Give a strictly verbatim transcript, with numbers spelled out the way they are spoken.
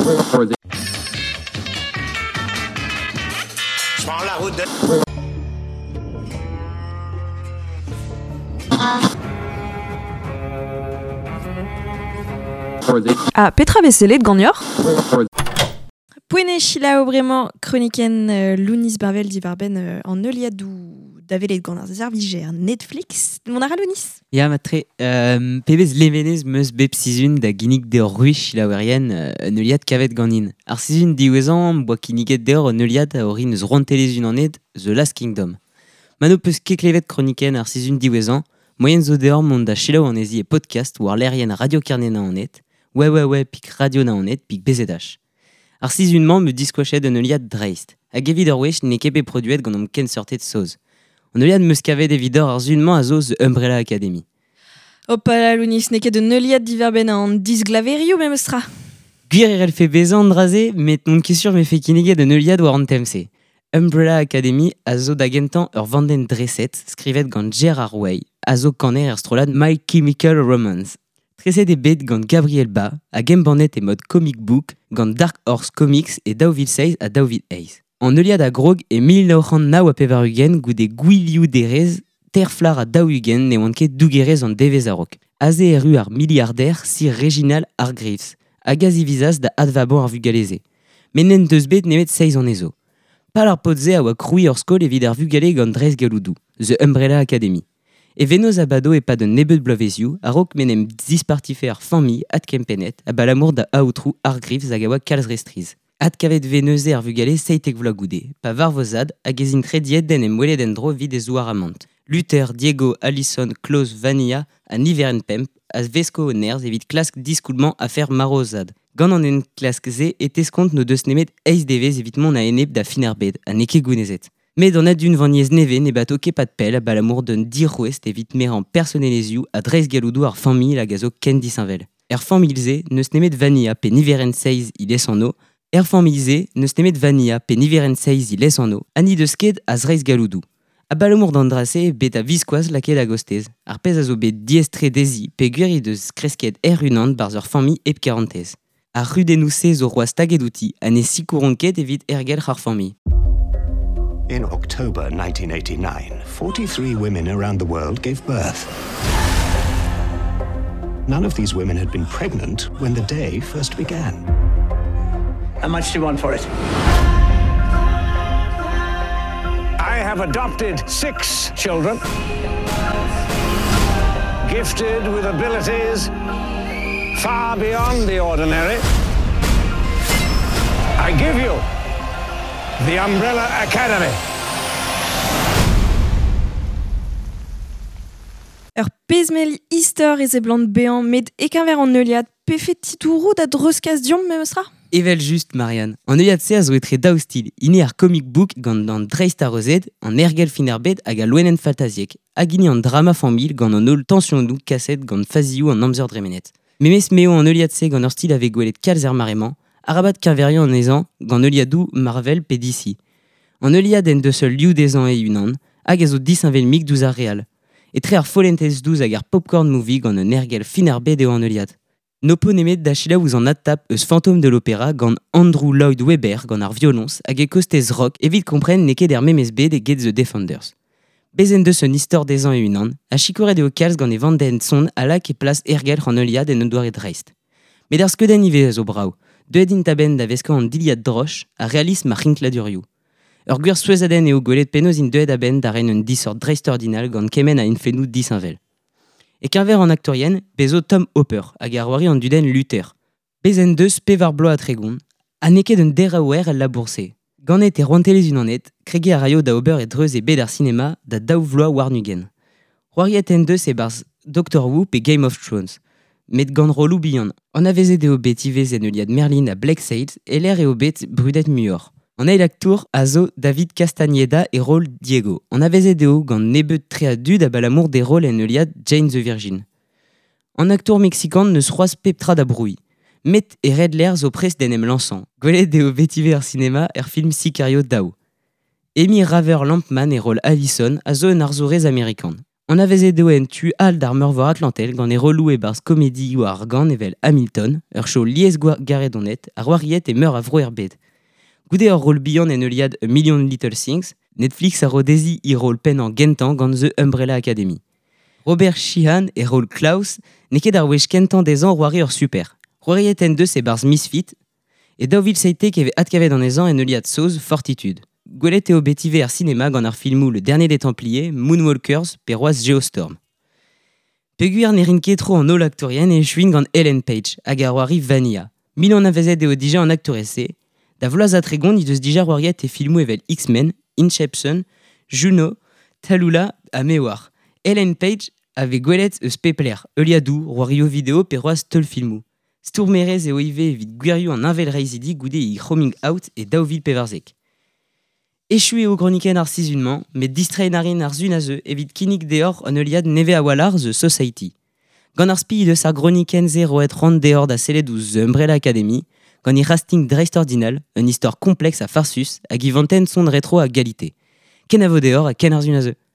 Je prends la route de... Ah, Petra Vesele de Gagnor. Pouene Chila Obrement Chroniquen euh, Lounis Barvel di Barben euh, en Euliadou Davele de Gagnor Zerviger Netflix. Mon ara Lounis. Ja, matre, euh, pebez levenez meus bep sizun da ginig deor rui chilaouerien euh, un euliad kavet ganin. Ar sizun diwezan, boa kiniget deor un euliad a orin eus roantelezun an ed The Last Kingdom. Mano peus keklevet kroniken ar sizun diwezan, moyen zo deor mont da chilaou an ezi e podcast war l'erien radio karnena an ed, ouais ouais ouais pik radio na an ed pik bezedach. Ar sizunman me disquachet un euliad dreist, hag evit ur wech ne kebe produet gant am ken sortet soz. An euliad meus kavet evidor ar zunman a zo The Umbrella Academy. Opa la Lounis, ne ket de neuliad diverben an disglaverio me meustra. Gwir erel fe bezan draze, met non kesur me fe kiniget de neuliad war an temse. Umbrella Academy a zo da gentan ur vanden dreset, skrivet gant Gerard Way, a zo kaner er strolad My Chemical Romance. Treset e bet gant Gabriel Ba, a gembanet e mod comic book gant Dark Horse Comics e Daovid Seiz a Daovid Hayes. An euliad a grog e mil naoc'h naou a pevarugen goude gwilioù derez, terflar a daouugen ne oant ket dougerez an devez a rok. Aze eru ar miliardaire sir Reginald Hargreaves, a gazi vizaz da advaban ar vugaleze. Men en deus bet nemet seiz an ezo. Pal ar potze a oa kroui ur skol evit ar vugale gant dreiz galoudou, The Umbrella Academy. E venoz abado e pa de nebet blavezioù, a rok menem dispartife ar fammi ad kempenet, a balamour da aoutrou Hargreaves hag a oa kalz restriz. Ad kavet veneuze ar vugale seitek vla goude, pa var vozad, hag ezin krediet den em welet en dro vid e zouar amant. Luther, Diego, Alison, Klaus, Vanilla, a niveren pemp, a vesko o nerz evit klask diskoulman a fer marozad. Gant an en klask ze et eskont no deus nemet eiz devez evitemont na enep da fin ar bed, a neke gounezet. Met an ad un vaniez neve ne bato ket pat pel a balamour d'un dir roest evit meran personelezioù a dreiz galoudou ar fammi la gazo ken disinvel. Er familze neus nemet Vanilla pe niveren seiz il es an o, er familze neus nemet Vanilla pe niveren seiz il es an o, ani deus ket a zreiz galoudou. A balamour d'andrase bet a viskoaz laket a gostez. Ar pez a zo bet diestre dezi pe gwiri deus kresket er unant barz ur fammi ep karantez. A rudenouse zo roaz tagedouti a ne sikouronket evit ergel c'har fammi. In October nineteen eighty-nine, forty-three women around the world gave birth. None of these women had been pregnant when the day first began. How much do you want for it? I have adopted six children, gifted with abilities far beyond the ordinary. I give you the Umbrella Academy. Ur pezmel istor ez e blant bean met ekenver an euliad pe fet titourou da dreuskaz diom me meustra? Evel just, Marianne. An euliad se a zo etre daou stil, ine ar comic book gant an dreist a rozed, an ergel fin ar bed hag a loenen faltaziek, hag ini an drama famil gant an ol tension nou kaset gant faziou an amzer dremenet. Memes meo an euliad se gant ur stil ave gwelet kalz er marement, arabat kinverian an ezan gant euliadou Marvel pe D C. An euliad en deus seul liou dezan e unan, hag a zo disinvel mik douz ar real. Et tre ar folentez douz hag ar popcorn movie gant an ergel fin ar bed eo an euliad. Nopo nemet da chila ouz an attap eus Fantôme de l'Opéra gant Andrew Lloyd Webber gant ar violons hag e kostez rock evit kompren neket er memes bed e get The Defenders. Bezen deus un istor dezan e unan, a chikoret eo kalz gant e vanden son a lak e plas ergel an euliad en un doare dreist. Met ar skeudenn ive zo brao, deuet intaben da veskan an diliad droch a realism a rinkladurioù. Ur gwir souezadenn eo gwelet penoz in deuet aben da ren un disor dreist ordinal gant kemen a infenou disinvel. E kenver an aktorien, bezo Tom Hopper, hag ar oari an duden Luther. Bezen deus pevar blo a tregon, a neket un deraouer el labourse. Ganet e roantelez unanet, krege a raio da ober e dreuz e bed ar cinema da daou vloa warnugen. Roariet en deus e barz Doctor Who pe Game of Thrones. Met gant rolou bihan, an aveze de obet ivez en euliad Merlin a Black Sails e l'air e obet brudet muor. An eil aktour a zo David Castañeda e rol Diego. An aveze deo gant nebeut tre a dud a balamour de rol en euliad Jane the Virgin. An aktour mexikan neus c'hoaz pep da brouy. Met e red l'air zo prest den em lansan. Gwelet deo betive ar cinema er film Sicario dao. Amy Raver Lampman e rol Alison a zo un arzorez amerikan. On avait eo en tu al d'armeur vor Atlantel gant e relou e bars comédie ou ar gant evel Hamilton, ur show liez garedonet, ar wariet e meur a vro er bed. Goude ur rôle bihan en euliad A Million Little Things, Netflix a rodezi i rôle pen en gentan gant The Umbrella Academy. Robert Sheehan e rôle Klaus, neket ar wech kentan des ans roari ur super. Roariet en deus e bars Misfit, et daouvil seite keve atkavet an ezan en euliad soz Fortitude. Gwelet eo betive ar cinéma gant ar filmou Le Dernier des Templiers, Moonwalkers, peroaz Geostorm. Peguir ne rin ket tro an ol aktorien e chuin gant Ellen Page, hag ar roari Vanilla. Mil an avezet eo dija an aktorese, da vloaz a tregon i deus dija roariet e filmou evel X-Men, Inception, Juno, Tallulah a mewar. Ellen Page ave gwelet eus pepler, euliadou, roario video peroaz teul filmou. Stourmerez eo ive evit gwirioù an invel reizidi goude i Chroming Out e daouvil pevarzek. Échoué au groniken ar sizunman, met distrait narin ar zun a zeu evit kinnig deor an euliad neve a walar The Society. Gant ar spi deus ar groniken ze roet rand deor da sellet ouz The Umbrella Academy, gant i rasting dreistordinal, un histoire complexe a farsus hag i vanten son retro a galite. Ken a vo deor a ken ar zun a zeu.